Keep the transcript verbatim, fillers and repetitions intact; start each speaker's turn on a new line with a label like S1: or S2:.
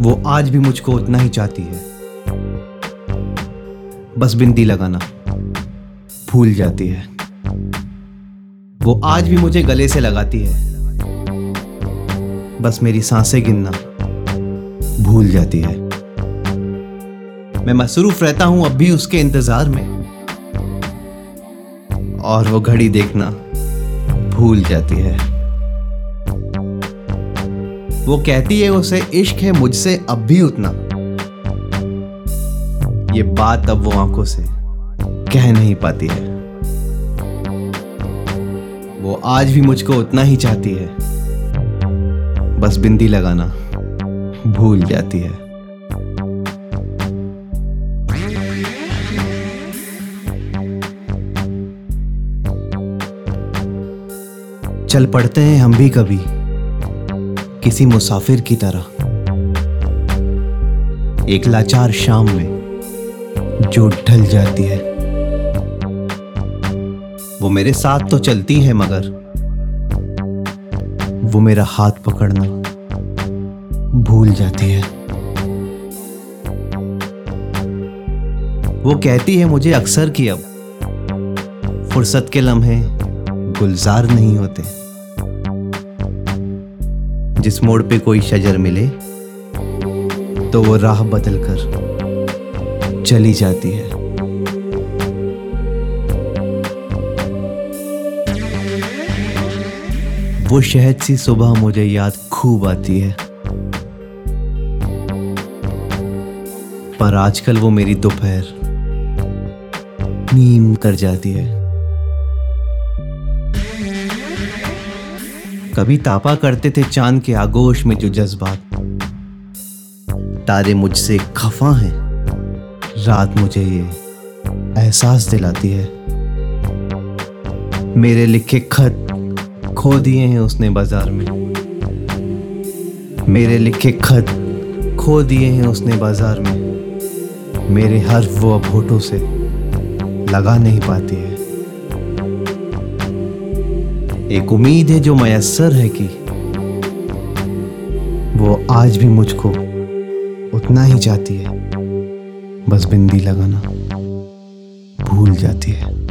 S1: वो आज भी मुझको उतना ही चाहती है, बस बिंदी लगाना भूल जाती है। वो आज भी मुझे गले से लगाती है, बस मेरी सांसें गिनना भूल जाती है। मैं मसरूफ रहता हूं अब भी उसके इंतजार में, और वो घड़ी देखना भूल जाती है। वो कहती है उसे इश्क है मुझसे अब भी उतना, ये बात अब वो आंखों से कह नहीं पाती है। वो आज भी मुझको उतना ही चाहती है, बस बिंदी लगाना भूल जाती है। चल पड़ते हैं हम भी कभी किसी मुसाफिर की तरह, एक लाचार शाम में जो ढल जाती है। वो मेरे साथ तो चलती है मगर वो मेरा हाथ पकड़ना भूल जाती है। वो कहती है मुझे अक्सर कि अब फुर्सत के लम्हे गुलजार नहीं होते, जिस मोड़ पे कोई शजर मिले तो वो राह बदल कर चली जाती है। वो शहद सी सुबह मुझे याद खूब आती है, पर आजकल वो मेरी दोपहर नीम कर जाती है। कभी तापा करते थे चांद के आगोश में जो जज्बात, तारे मुझसे खफा हैं, रात मुझे ये एहसास दिलाती है। मेरे लिखे खत खो दिए हैं उसने बाजार में, मेरे लिखे खत खो दिए हैं उसने बाजार में। मेरे हर्फ वो अब होठों से लगा नहीं पाती है। एक उम्मीद है जो मयस्सर है कि वो आज भी मुझको उतना ही चाहती है, बस बिंदी लगाना भूल जाती है।